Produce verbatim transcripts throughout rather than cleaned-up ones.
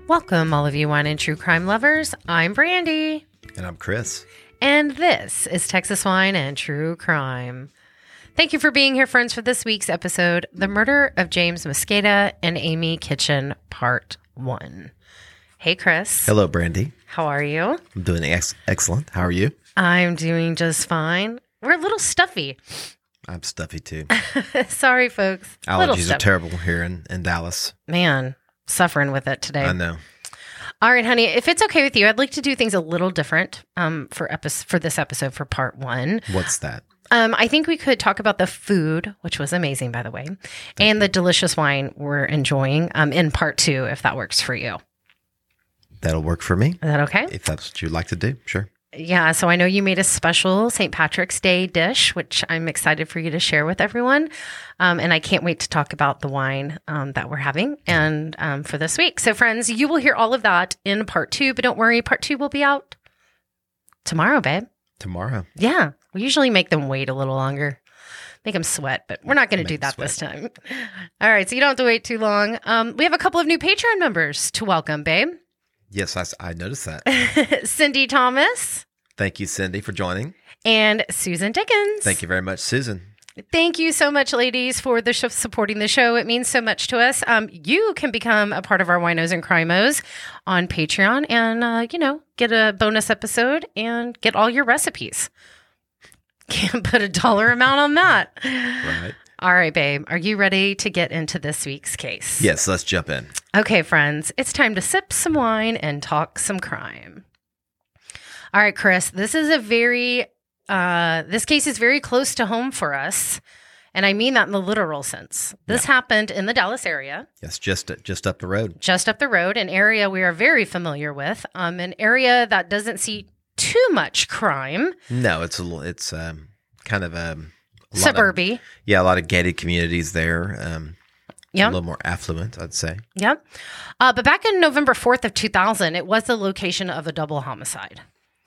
Welcome, all of you wine and true crime lovers. I'm Brandy. And I'm Chris. And this is Texas Wine and True Crime. Thank you for being here, friends, for this week's episode, The Murder of James Mosqueda and Amy Kitchen, Part one. Hey, Chris. Hello, Brandy. How are you? I'm doing ex- excellent. How are you? I'm doing just fine. We're a little stuffy. I'm stuffy, too. Sorry, folks. Allergies are terrible here in, in Dallas. Man, suffering with it today. I know. All right, honey, if it's okay with you, I'd like to do things a little different um, for epi- for this episode for part one. What's that? Um, I think we could talk about the food, which was amazing, by the way, Thank and you. the delicious wine we're enjoying um, in part two, if that works for you. That'll work for me. Is that okay? If that's what you'd like to do, sure. Yeah, so I know you made a special Saint Patrick's Day dish, which I'm excited for you to share with everyone. Um, and I can't wait to talk about the wine um, that we're having and um, for this week. So, friends, you will hear all of that in part two, but don't worry, part two will be out tomorrow, babe. Tomorrow? Yeah. We usually make them wait a little longer, make them sweat, but we're not going to do that sweat. this time. All right, so you don't have to wait too long. Um, we have a couple of new Patreon members to welcome, babe. Yes, I, I noticed that. Cindy Thomas. Thank you, Cindy, for joining. And Susan Dickens. Thank you very much, Susan. Thank you so much, ladies, for the sh- supporting the show. It means so much to us. Um, you can become a part of our Winos and Crimos on Patreon and, uh, you know, get a bonus episode and get all your recipes. Can't put a dollar amount on that. Right. All right, babe. Are you ready to get into this week's case? Yes, let's jump in. Okay, friends. It's time to sip some wine and talk some crime. All right, Chris. This is a very, uh, this case is very close to home for us. And I mean that in the literal sense. This yeah. happened in the Dallas area. Yes, just just up the road. Just up the road, an area we are very familiar with, um, an area that doesn't see too much crime. No, it's a, it's um, kind of a, a suburby. Of, yeah, a lot of gated communities there. Um, yep. A little more affluent, I'd say. Yep. Uh, but back in November fourth of two thousand, it was the location of a double homicide.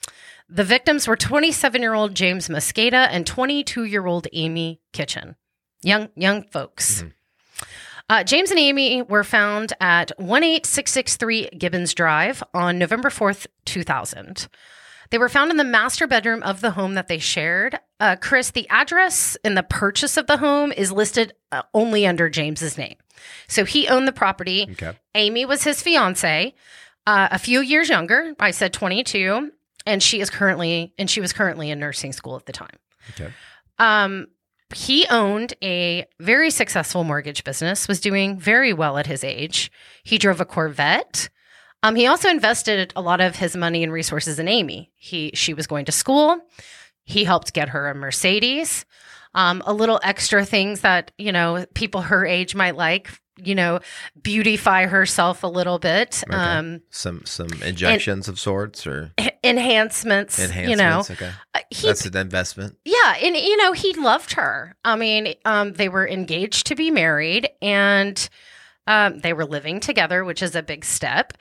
The victims were twenty-seven-year-old James Mosqueda and twenty-two-year-old Amy Kitchen. Young young folks. Mm-hmm. Uh, James and Amy were found at one eight six six three Gibbons Drive on November fourth, two thousand. They were found in the master bedroom of the home that they shared. Uh, Chris, the address and the purchase of the home is listed uh, only under James's name. So he owned the property. Okay. Amy was his fiance, uh, a few years younger. I said twenty-two. And she is currently, and she was currently in nursing school at the time. Okay. Um, he owned a very successful mortgage business, was doing very well at his age. He drove a Corvette. Um, he also invested a lot of his money and resources in Amy. He, she was going to school. He helped get her a Mercedes. Um, a little extra things that, you know, people her age might like. You know, beautify herself a little bit. Okay. Um, some some injections and, of sorts or enhancements. Enhancements, you know. Okay. Uh, he, That's an investment. Yeah, and you know, he loved her. I mean, um, they were engaged to be married, and um, they were living together, which is a big step.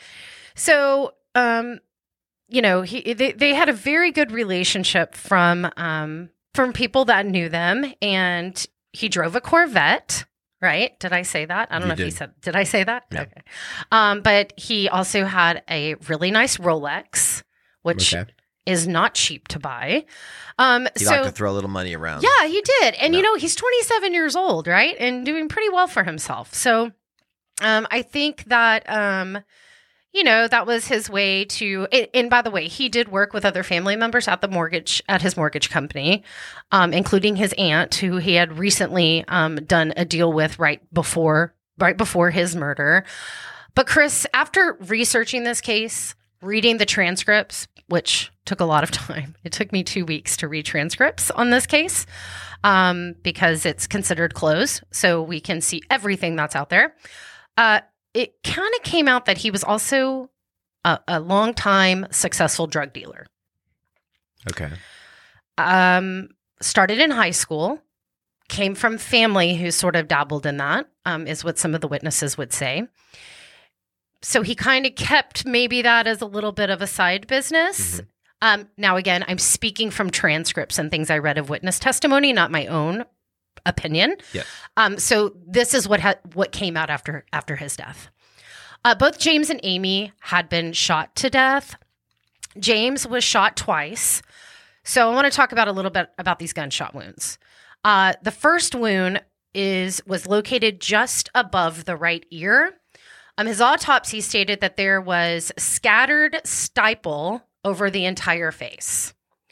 So, um, you know, he they, they had a very good relationship from um, from people that knew them, and he drove a Corvette. Right? Did I say that? I don't you know did. if he said, did I say that? Yeah. Okay. Um, but he also had a really nice Rolex, which okay. is not cheap to buy. Um, he so, liked to throw a little money around. Yeah, he did. And, no. you know, he's twenty-seven years old, right? And doing pretty well for himself. So um, I think that, um, you know, that was his way to, and, and by the way, he did work with other family members at the mortgage, at his mortgage company, um, including his aunt, who he had recently um, done a deal with right before, right before his murder. But Chris, after researching this case, reading the transcripts, which took a lot of time, it took me two weeks to read transcripts on this case um, because it's considered closed. So we can see everything that's out there. Uh, It kind of came out that he was also a, a long-time successful drug dealer. Okay. Um, started in high school, came from family who sort of dabbled in that, um, is what some of the witnesses would say. So he kind of kept maybe that as a little bit of a side business. Mm-hmm. Um, now, again, I'm speaking from transcripts and things I read of witness testimony, not my own opinion. Yeah. Um, so this is what ha- what came out after after his death. Uh, both James and Amy had been shot to death. James was shot twice. So I want to talk about a little bit about these gunshot wounds. Uh, the first wound is was located just above the right ear. Um, his autopsy stated that there was scattered stipple over the entire face.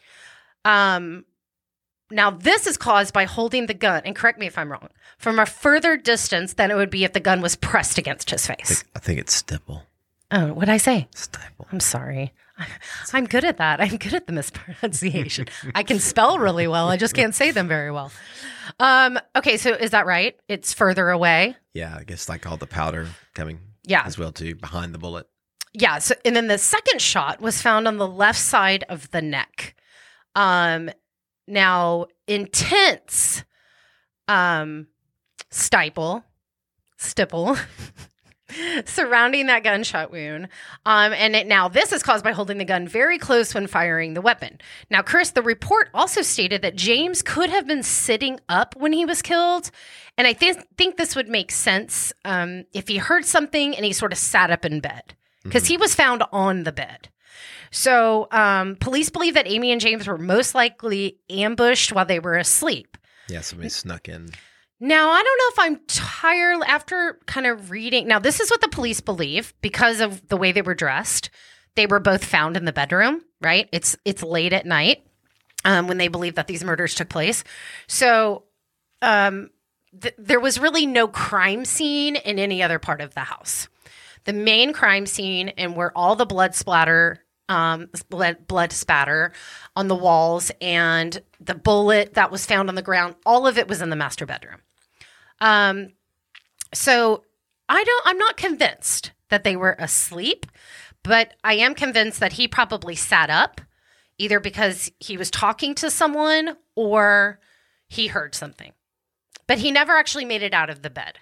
Um, now, this is caused by holding the gun, and correct me if I'm wrong, from a further distance than it would be if the gun was pressed against his face. I think, I think it's stipple. Oh, what'd I say? Stipple. I'm sorry. I'm good at that. I'm good at the mispronunciation. I can spell really well. I just can't say them very well. Um, okay, so is that right? It's further away? Yeah, I guess like all the powder coming yeah. as well, too, behind the bullet. Yeah, so, and then the second shot was found on the left side of the neck. Um, now, intense um, stipple, stipple, surrounding that gunshot wound. Um, and it, now this is caused by holding the gun very close when firing the weapon. Now, Chris, the report also stated that James could have been sitting up when he was killed. And I th- think this would make sense um, if he heard something and he sort of sat up in bed because mm-hmm. he was found on the bed. So um, police believe that Amy and James were most likely ambushed while they were asleep. Yeah, somebody snuck in. Now, I don't know if I'm tired after kind of reading. Now, this is what the police believe because of the way they were dressed. They were both found in the bedroom, right? It's it's late at night um, when they believe that these murders took place. So um, th- there was really no crime scene in any other part of the house. The main crime scene and where all the blood splatter, um, blood, blood spatter on the walls and the bullet that was found on the ground, all of it was in the master bedroom. Um, so I don't, I'm not convinced that they were asleep, but I am convinced that he probably sat up either because he was talking to someone or he heard something, but he never actually made it out of the bed.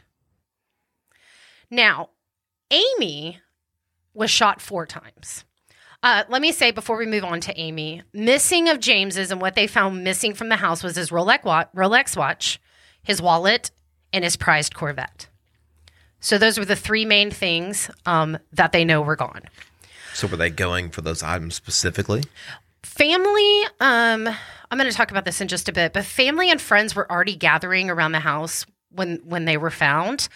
Now, Amy was shot four times. Uh, let me say before we move on to Amy, missing of James's and what they found missing from the house was his Rolex watch, Rolex watch, his wallet, and his prized Corvette. So those were the three main things um, that they know were gone. So were they going for those items specifically? Family, um, I'm going to talk about this in just a bit, but family and friends were already gathering around the house when when they were found.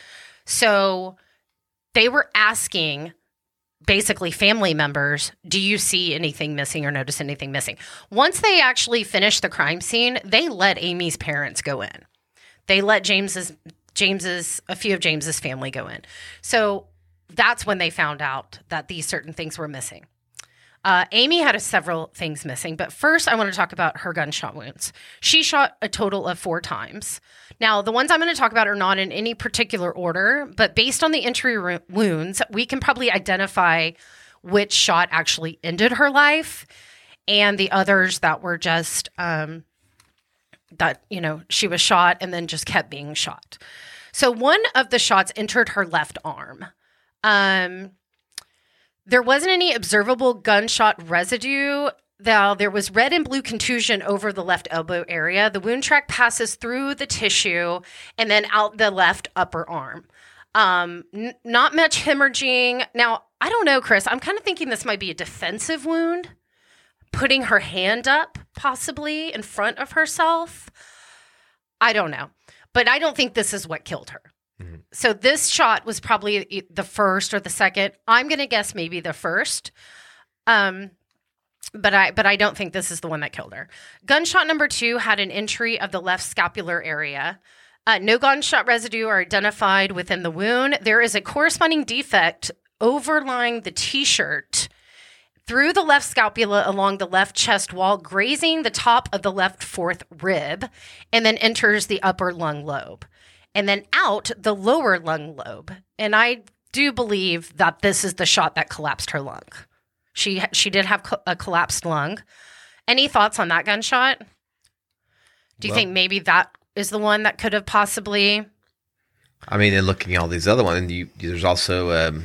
So they were asking basically family members, do you see anything missing or notice anything missing? Once they actually finished the crime scene, they let Amy's parents go in. They let James's, James's, a few of James's family go in. So that's when they found out that these certain things were missing. Uh, Amy had a, several things missing, but first I want to talk about her gunshot wounds. She shot a total of four times. Now, the ones I'm going to talk about are not in any particular order, but based on the entry ro- wounds, we can probably identify which shot actually ended her life and the others that were just, um, that, you know, she was shot and then just kept being shot. So one of the shots entered her left arm. Um, there wasn't any observable gunshot residue. Though there was red and blue contusion over the left elbow area. The wound track passes through the tissue and then out the left upper arm. Um, n- not much hemorrhaging. Now, I don't know, Chris. I'm kind of thinking this might be a defensive wound. Putting her hand up, possibly, in front of herself. I don't know. But I don't think this is what killed her. Mm-hmm. So this shot was probably the first or the second. I'm going to guess maybe the first. Um, but I but I don't think this is the one that killed her. Gunshot number two had an entry of the left scapular area. Uh, no gunshot residue are identified within the wound. There is a corresponding defect overlying the T-shirt through the left scapula along the left chest wall, grazing the top of the left fourth rib, and then enters the upper lung lobe, and then out the lower lung lobe. And I do believe that this is the shot that collapsed her lung. She she did have co- a collapsed lung. Any thoughts on that gunshot? Do you well, think maybe that is the one that could have possibly? I mean, in looking at all these other ones, you, there's also, um,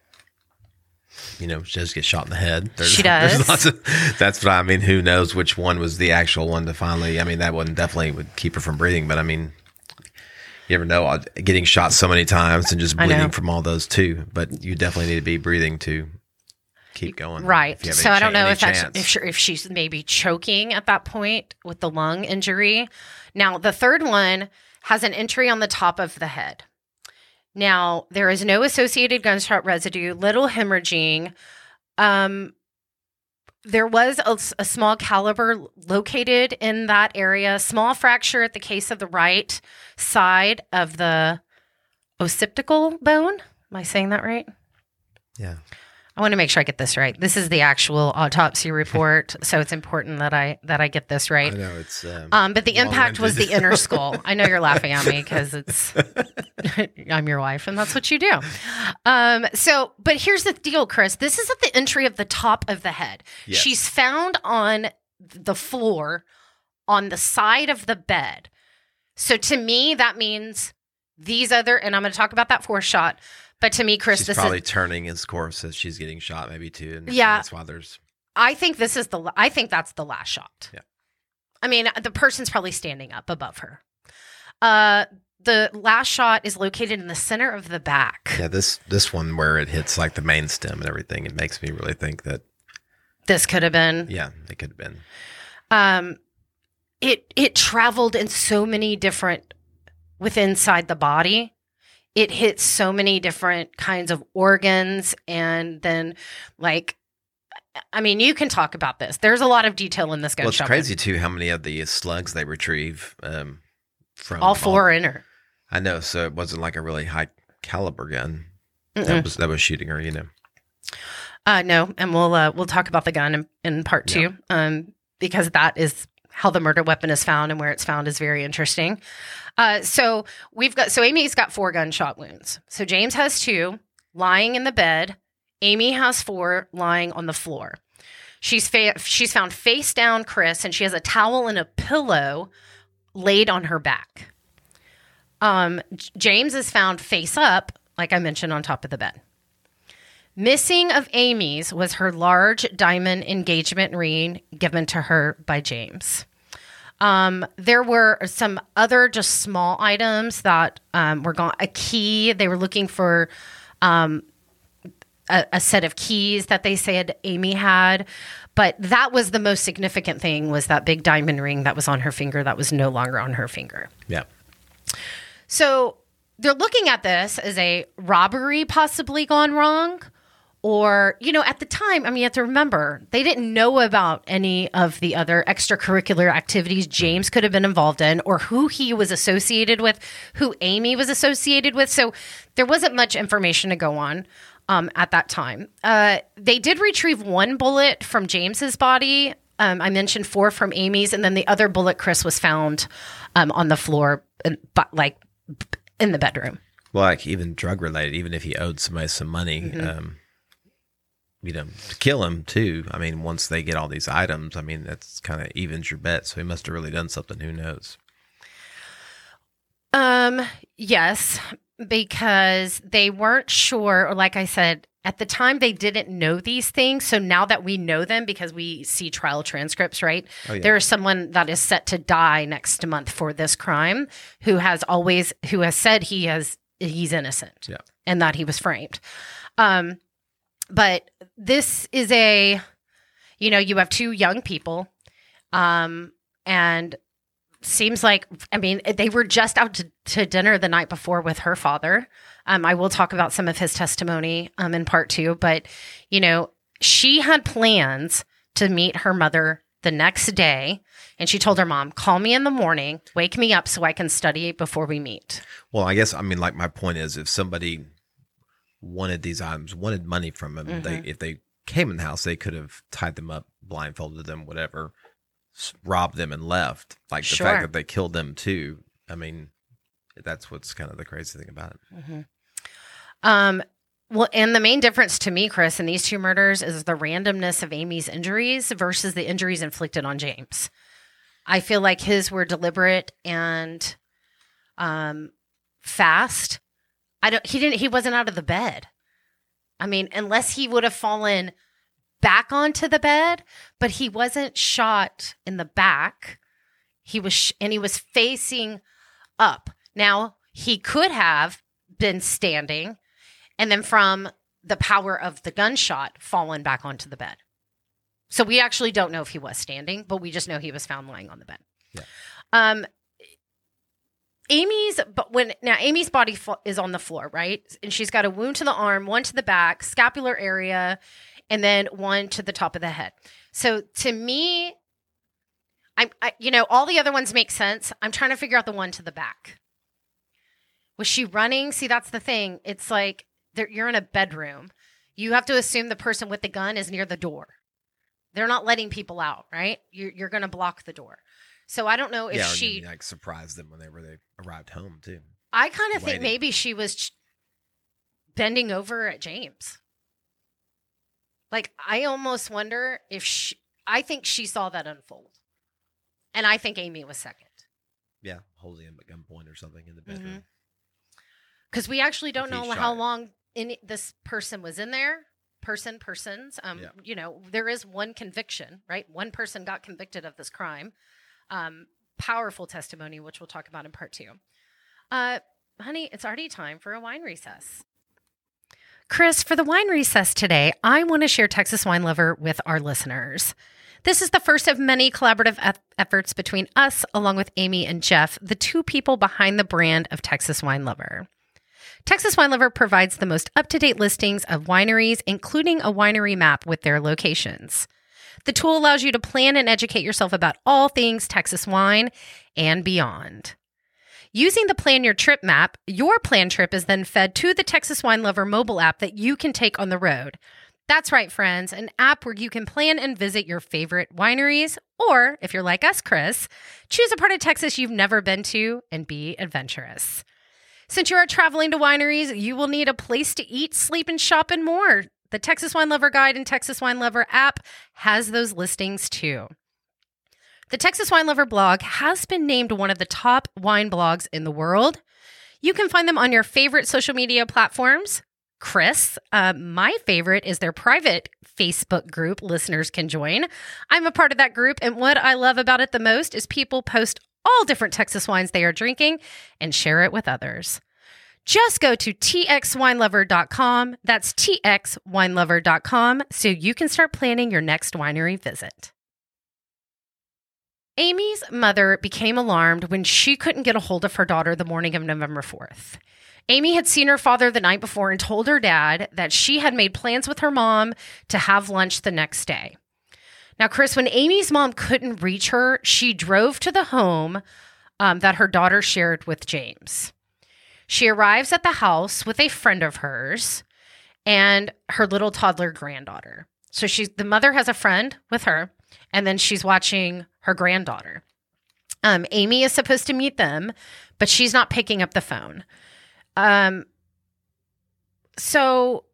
you know, she does get shot in the head. There's, she does. There's lots of, that's what I mean. Who knows which one was the actual one to finally? I mean, that one definitely would keep her from breathing. But I mean, You ever know, uh, getting shot so many times and just I know. bleeding from all those too. But you definitely need to be breathing to keep going. Right. if you have So any I don't cha- know any if that's, chance. if, she, if she's maybe choking at that point with the lung injury. Now, the third one has an entry on the top of the head. Now, there is no associated gunshot residue, little hemorrhaging. Um, there was a, a small caliber located in that area, small fracture at the case of the right side of the occipital bone. Am I saying that right? Yeah. I want to make sure I get this right. This is the actual autopsy report, so it's important that I that I get this right. I know it's. Um, Um, but the impact was the long-winded. inner skull. I know you're laughing at me because it's I'm your wife, and that's what you do. Um, so, but here's the deal, Chris. This is at the entry of the top of the head. Yes. She's found on the floor on the side of the bed. So to me, that means these other, and I'm going to talk about that fourth shot. But to me, Chris, She's this probably is. turning his course as she's getting shot, maybe too. And Yeah. that's why there's. I think this is the. I think that's the last shot. Yeah. I mean, the person's probably standing up above her. Uh, the last shot is located in the center of the back. Yeah, this this one where it hits like the main stem and everything, it makes me really think that. This could have been. Yeah, it could have been. Um, it it traveled in so many different with inside the body. It hits so many different kinds of organs, and then like. I mean, you can talk about this. There's a lot of detail in this Well, it's gunshot. crazy too how many of the slugs they retrieve um, from All four are in her. I know, so it wasn't like a really high caliber gun Mm-mm. that was that was shooting her. You know, Uh, no, and we'll uh, we'll talk about the gun in, in part two, um, because that is how the murder weapon is found, and where it's found is very interesting. Uh, so we've got so Amy's got four gunshot wounds. So James has two lying in the bed. Amy has four lying on the floor. She's fa- she's found face down, Chris, and she has a towel and a pillow laid on her back. Um, J- James is found face up, like I mentioned, on top of the bed. Missing of Amy's was her large diamond engagement ring given to her by James. Um, there were some other just small items that um, were gone. A key. They were looking for um, a, a set of keys that they said Amy had. But that was the most significant thing, was that big diamond ring that was on her finger that was no longer on her finger. yeah, So they're looking at this as a robbery possibly gone wrong. Or, you know, at the time, I mean, you have to remember, they didn't know about any of the other extracurricular activities James could have been involved in, or who he was associated with, who Amy was associated with. So there wasn't much information to go on um, at that time. Uh, they did retrieve one bullet from James's body. Um, I mentioned four from Amy's, and then the other bullet, Chris, was found um, on the floor, in, but like in the bedroom. well, like even drug related, even if he owed somebody some money, Mm-hmm. um, you know, to kill him too. I mean, once they get all these items, I mean, that's kind of evens your bet. So he must have really done something. Who knows? Um, yes, because they weren't sure, or like I said, at the time they didn't know these things. So now that we know them, because we see trial transcripts, right? Oh, yeah. There is someone that is set to die next month for this crime who has always, who has said he has, he's innocent Yeah. and that he was framed. Um, but this is a, you know, you have two young people, um, and seems like, I mean, they were just out to, to dinner the night before with her father. Um, I will talk about some of his testimony um, in part two, but, you know, she had plans to meet her mother the next day. And she told her mom, call me in the morning, wake me up so I can study before we meet. Well, I guess, I mean, like my point is, if somebody wanted these items, wanted money from them, they if they came in the house, they could have tied them up, blindfolded them, whatever, s- robbed them and left. Like the Sure. fact that they killed them too. I mean, that's what's kind of the crazy thing about it. Um, well, and the main difference to me, Chris, in these two murders is the randomness of Amy's injuries versus the injuries inflicted on James. I feel like his were deliberate and um, fast. I don't. He didn't. He wasn't out of the bed. I mean, unless he would have fallen back onto the bed, but he wasn't shot in the back. He was, sh- and he was facing up. Now, He could have been standing and then from the power of the gunshot fallen back onto the bed. So we actually don't know if he was standing, but we just know he was found lying on the bed. Yeah. Um, Amy's, but when now Amy's body fo- is on the floor, right? And she's got a wound to the arm, one to the back, scapular area, and then one to the top of the head. So to me, I'm, I, you know, all the other ones make sense. I'm trying to figure out the one to the back. Was she running? See, that's the thing. It's like you're in a bedroom. You have to assume the person with the gun is near the door. They're not letting people out, right? You're, you're going to block the door. So I don't know if yeah, she maybe, like surprised them whenever they arrived home too. I kind of think maybe she was ch- bending over at James. Like I almost wonder if she. I think she saw that unfold, and I think Amy was second. Yeah, holding him at gunpoint or something in the bedroom. Because mm-hmm. we actually don't if know how long in this person was in there. Person, persons. Um, yeah. You know, there is one conviction, right? One person got convicted of this crime. Um, powerful testimony, which we'll talk about in part two. Uh, honey, it's already time for a wine recess. Chris, for the wine recess today, I want to share Texas Wine Lover with our listeners. This is the first of many collaborative e- efforts between us, along with Amy and Jeff, the two people behind the brand of Texas Wine Lover. Texas Wine Lover provides the most up-to-date listings of wineries, including a winery map with their locations. The tool allows you to plan and educate yourself about all things Texas wine and beyond. Using the Plan Your Trip map, your planned trip is then fed to the Texas Wine Lover mobile app that you can take on the road. That's right, friends, an app where you can plan and visit your favorite wineries, or, if you're like us, Chris, choose a part of Texas you've never been to and be adventurous. Since you are traveling to wineries, you will need a place to eat, sleep, and shop and more. The Texas Wine Lover Guide and Texas Wine Lover app has those listings too. The Texas Wine Lover blog has been named one of the top wine blogs in the world. You can find them on your favorite social media platforms. Chris, uh, my favorite is their private Facebook group listeners can join. I'm a part of that group, and what I love about it the most is people post all different Texas wines they are drinking and share it with others. Just go to T X wine lover dot com. That's T X wine lover dot com so you can start planning your next winery visit. Amy's mother became alarmed when she couldn't get a hold of her daughter the morning of November fourth. Amy had seen her father the night before and told her dad that she had made plans with her mom to have lunch the next day. Now, Chris, when Amy's mom couldn't reach her, she drove to the home um, that her daughter shared with James. She arrives at the house with a friend of hers and her little toddler granddaughter. So she's the mother has a friend with her, and then she's watching her granddaughter. Um, Amy is supposed to meet them, but she's not picking up the phone. Um, so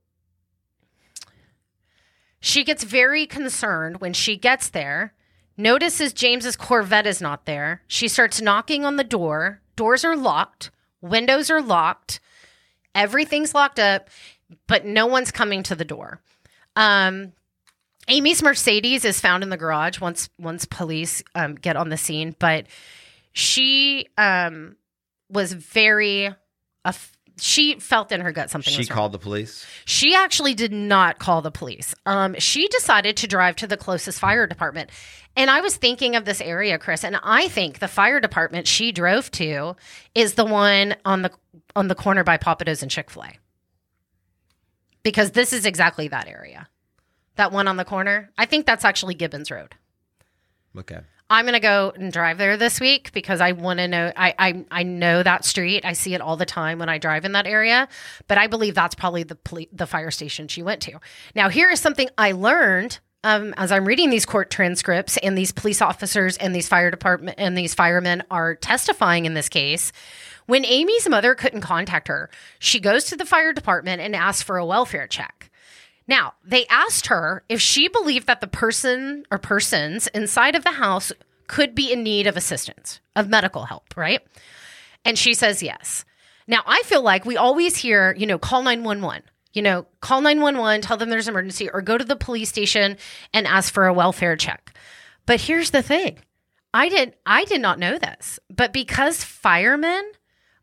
she gets very concerned when she gets there, notices James's Corvette is not there. She starts knocking on the door. Doors are locked. Windows are locked. Everything's locked up, but no one's coming to the door. Um, Amy's Mercedes is found in the garage once once police um, get on the scene, but she um, was very, uh, she felt in her gut something She was wrong. called the police? She actually did not call the police. Um, she decided to drive to the closest fire department. And I was thinking of this area, Chris, and I think the fire department she drove to is the one on the on the corner by Pappadeaux's and Chick-fil-A. Because this is exactly that area. That one on the corner. I think that's actually Gibbons Road. Okay. I'm going to go and drive there this week because I want to know. I, I I know that street. I see it all the time when I drive in that area. But I believe that's probably the poli- the fire station she went to. Now, here is something I learned um, as I'm reading these court transcripts, and these police officers and these fire department and these firemen are testifying in this case. When Amy's mother couldn't contact her, she goes to the fire department and asks for a welfare check. Now, they asked her if she believed that the person or persons inside of the house could be in need of assistance, of medical help, right? And she says yes. Now, I feel like we always hear, you know, call nine one one, you know, call nine one one, tell them there's an emergency, or go to the police station and ask for a welfare check. But here's the thing. I did, I did not know this, but because firemen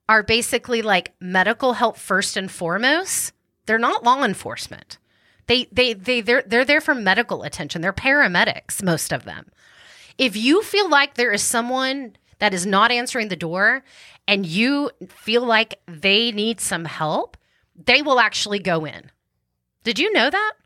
are basically like medical help first and foremost. They're not law enforcement. They they they they're they're there for medical attention. They're paramedics, most of them. If you feel like there is someone that is not answering the door and you feel like they need some help, they will actually go in. Did you know that?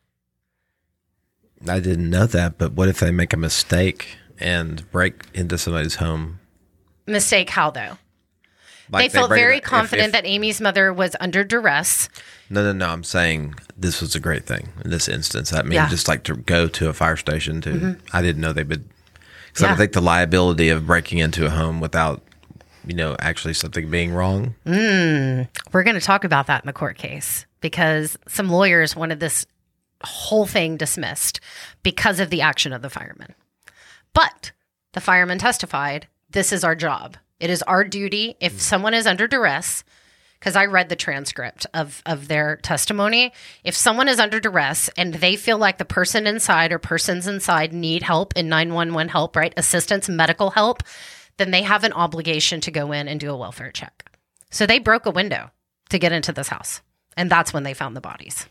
I didn't know that, but what if they make a mistake and break into somebody's home? Mistake how, though? Like they felt break very it- if- confident if- that Amy's mother was under duress. No, no, no. I'm saying this was a great thing in this instance. I mean, Yeah. just like to go to a fire station to, Mm-hmm. I didn't know they would, because I Yeah. would think the liability of breaking into a home without, you know, actually something being wrong. We're going to talk about that in the court case because some lawyers wanted this whole thing dismissed because of the action of the firemen. But the firemen testified, this is our job. It is our duty. If someone is under duress, because I read the transcript of, of their testimony, if someone is under duress and they feel like the person inside or persons inside need help in nine one one help, right, assistance, medical help, then they have an obligation to go in and do a welfare check. So they broke a window to get into this house. And that's when they found the bodies.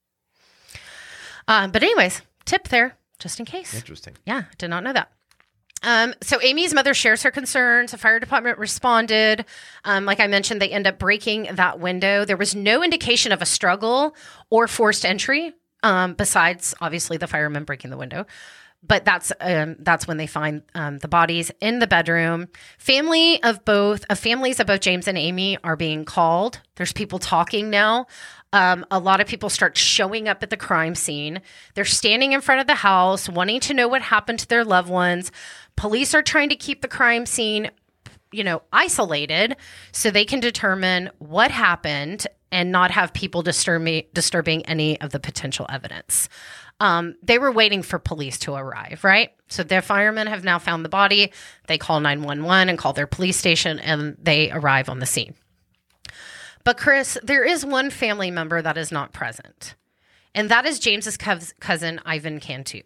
Uh, but anyways, tip there, just in case. Interesting. Yeah, did not know that. Um, so Amy's mother shares her concerns. The fire department responded. Um, like I mentioned, they end up breaking that window. There was no indication of a struggle or forced entry, um, besides obviously the firemen breaking the window. But that's um, that's when they find um, the bodies in the bedroom. Family of both, uh, families of both James and Amy are being called. There's people talking now. Um, a lot of people start showing up at the crime scene. They're standing in front of the house, wanting to know what happened to their loved ones. Police are trying to keep the crime scene, you know, isolated so they can determine what happened and not have people disturb- disturbing any of the potential evidence. Um, they were waiting for police to arrive, right? So their firemen have now found the body. They call nine one one and call their police station, and they arrive on the scene. But Chris, there is one family member that is not present, and that is James's cous- cousin, Ivan Cantu.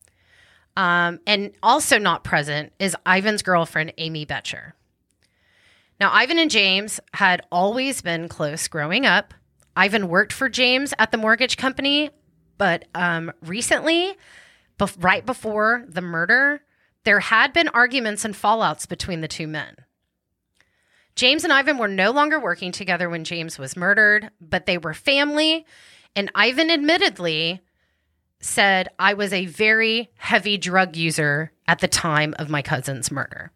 Um, and also not present is Ivan's girlfriend, Amy Betcher. Now, Ivan and James had always been close growing up. Ivan worked for James at the mortgage company, but um, recently, bef- right before the murder, there had been arguments and fallouts between the two men. James and Ivan were no longer working together when James was murdered, but they were family, and Ivan admittedly said, I was a very heavy drug user at the time of my cousin's murder.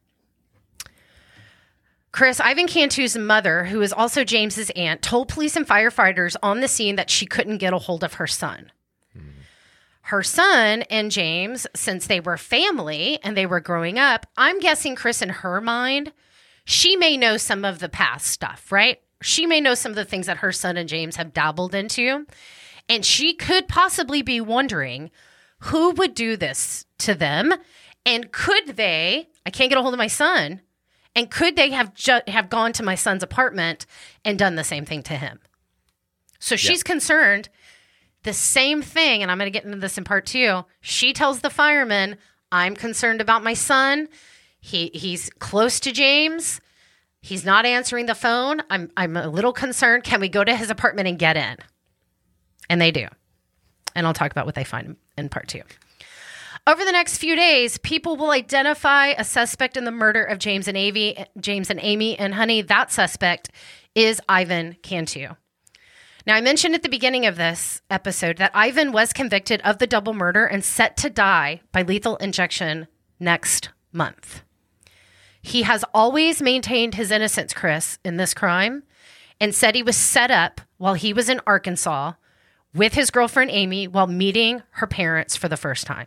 Chris, Ivan Cantu's mother, who is also James's aunt, told police and firefighters on the scene that she couldn't get a hold of her son. Mm. Her son and James, since they were family and they were growing up, I'm guessing, Chris, in her mind, she may know some of the past stuff, right? She may know some of the things that her son and James have dabbled into. And she could possibly be wondering who would do this to them. And could they, I can't get a hold of my son, and could they have ju- have gone to my son's apartment and done the same thing to him? So she's yeah. concerned the same thing. And I'm going to get into this in part two. She tells the firemen, I'm concerned about my son. He he's close to James. He's not answering the phone. I'm I'm a little concerned. Can we go to his apartment and get in? And they do. And I'll talk about what they find in part two. Over the next few days, people will identify a suspect in the murder of James and Amy, James and Amy, and honey, that suspect is Ivan Cantu. Now, I mentioned at the beginning of this episode that Ivan was convicted of the double murder and set to die by lethal injection next month. He has always maintained his innocence, Chris, in this crime, and said he was set up while he was in Arkansas with his girlfriend, Amy, while meeting her parents for the first time.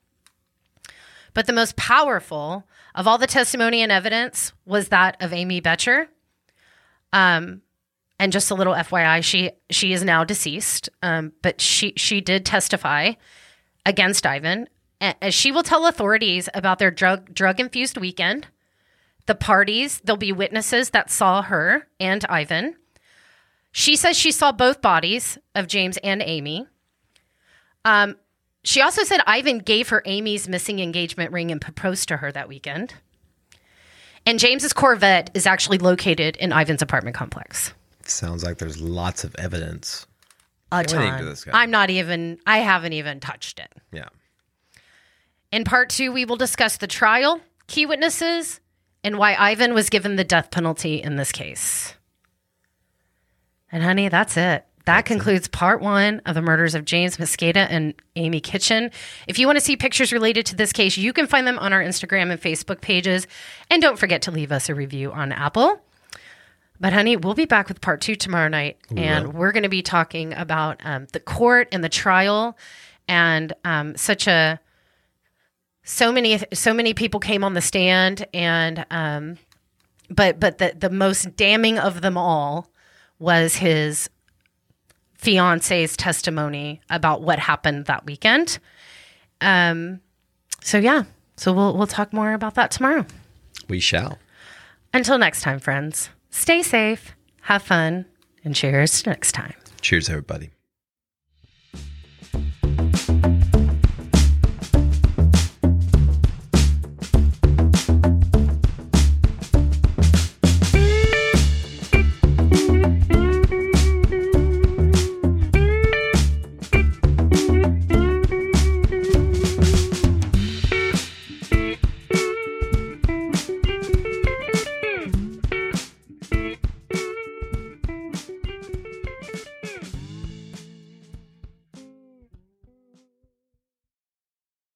But the most powerful of all the testimony and evidence was that of Amy Betcher. Um, and just a little F Y I, she she is now deceased, um, but she, she did testify against Ivan. And she will tell authorities about their drug drug-infused weekend, the parties. There'll be witnesses that saw her and Ivan. She says she saw both bodies of James and Amy. Um, she also said Ivan gave her Amy's missing engagement ring and proposed to her that weekend. And James's Corvette is actually located in Ivan's apartment complex. Sounds like there's lots of evidence. A pointing ton. to this guy. I'm not even, I haven't even touched it. Yeah. In part two, we will discuss the trial, key witnesses, and why Ivan was given the death penalty in this case. And honey, that's it. That that's concludes it. Part one of the murders of James Mosqueda and Amy Kitchen. If you want to see pictures related to this case, you can find them on our Instagram and Facebook pages. And don't forget to leave us a review on Apple. But honey, we'll be back with part two tomorrow night. We and will. We're going to be talking about um, the court and the trial. And um, such a, so many, so many people came on the stand. And, um, but, but the, the most damning of them all was his fiance's testimony about what happened that weekend. Um, so yeah, so we'll we'll talk more about that tomorrow. We shall. Until next time, friends, stay safe, have fun, and cheers to next time. Cheers, everybody.